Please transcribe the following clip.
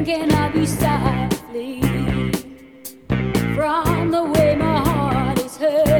thinking of you softly from the way my heart is hurt.